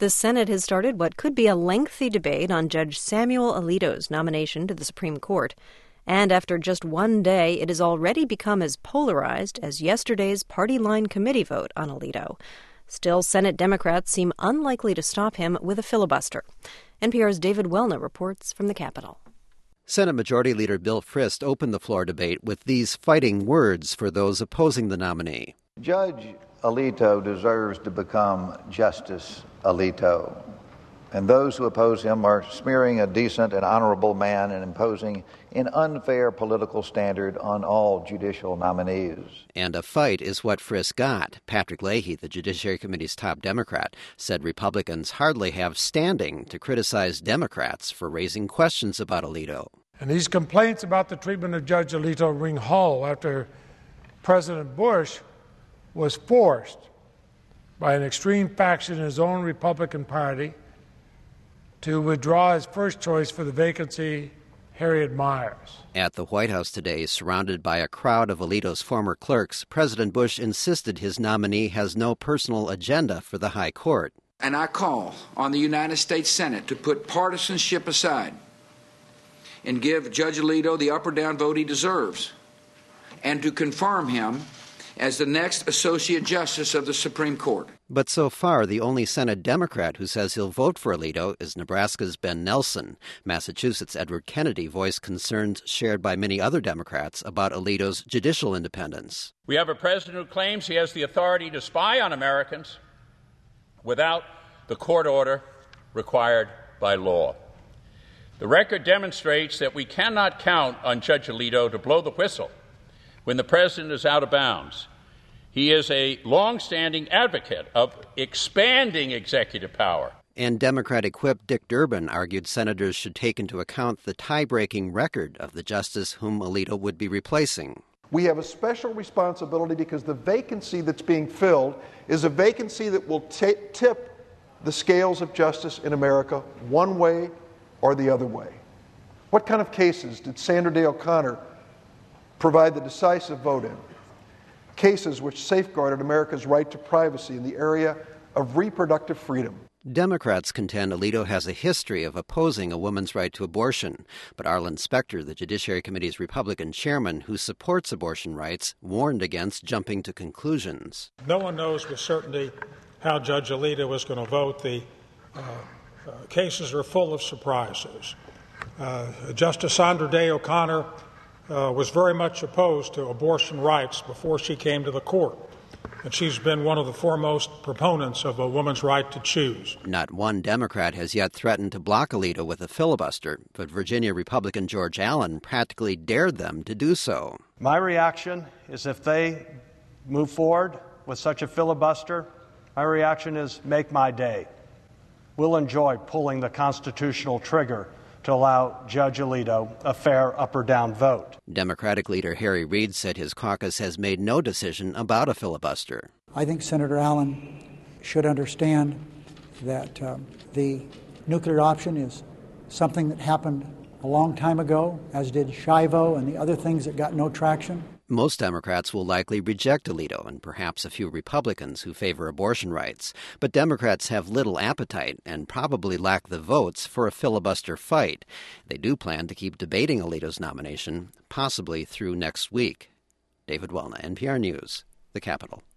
The Senate has started what could be a lengthy debate on Judge Samuel Alito's nomination to the Supreme Court. And after just one day, it has already become as polarized as yesterday's party-line committee vote on Alito. Still, Senate Democrats seem unlikely to stop him with a filibuster. NPR's David Welna reports from the Capitol. Senate Majority Leader Bill Frist opened the floor debate with these fighting words for those opposing the nominee. Judge Alito deserves to become Justice Alito, and those who oppose him are smearing a decent and honorable man and imposing an unfair political standard on all judicial nominees. And a fight is what Frist got. Patrick Leahy, the Judiciary Committee's top Democrat, said Republicans hardly have standing to criticize Democrats for raising questions about Alito. And these complaints about the treatment of Judge Alito ring hollow after President Bush was forced by an extreme faction in his own Republican Party to withdraw his first choice for the vacancy, Harriet Miers. At the White House today, surrounded by a crowd of Alito's former clerks, President Bush insisted his nominee has no personal agenda for the High Court. And I call on the United States Senate to put partisanship aside and give Judge Alito the up or down vote he deserves, and to confirm him as the next Associate Justice of the Supreme Court. But so far, the only Senate Democrat who says he'll vote for Alito is Nebraska's Ben Nelson. Massachusetts' Edward Kennedy voiced concerns shared by many other Democrats about Alito's judicial independence. We have a president who claims he has the authority to spy on Americans without the court order required by law. The record demonstrates that we cannot count on Judge Alito to blow the whistle when the president is out of bounds. He is a long-standing advocate of expanding executive power. And Democratic whip Dick Durbin argued senators should take into account the tie-breaking record of the justice whom Alito would be replacing. We have a special responsibility because the vacancy that's being filled is a vacancy that will tip the scales of justice in America one way or the other way. What kind of cases did Sandra Day O'Connor provide the decisive vote in? Cases which safeguarded America's right to privacy in the area of reproductive freedom. Democrats contend Alito has a history of opposing a woman's right to abortion. But Arlen Specter, the Judiciary Committee's Republican chairman who supports abortion rights, warned against jumping to conclusions. No one knows with certainty how Judge Alito is going to vote. The cases are full of surprises. Justice Sandra Day O'Connor was very much opposed to abortion rights before she came to the court. And she's been one of the foremost proponents of a woman's right to choose. Not one Democrat has yet threatened to block Alito with a filibuster, but Virginia Republican George Allen practically dared them to do so. My reaction is if they move forward with such a filibuster, my reaction is make my day. We'll enjoy pulling the constitutional trigger to allow Judge Alito a fair up or down vote. Democratic leader Harry Reid said his caucus has made no decision about a filibuster. I think Senator Allen should understand that the nuclear option is something that happened a long time ago, as did Shivo and the other things that got no traction. Most Democrats will likely reject Alito, and perhaps a few Republicans who favor abortion rights. But Democrats have little appetite and probably lack the votes for a filibuster fight. They do plan to keep debating Alito's nomination, possibly through next week. David Welna, NPR News, the Capitol.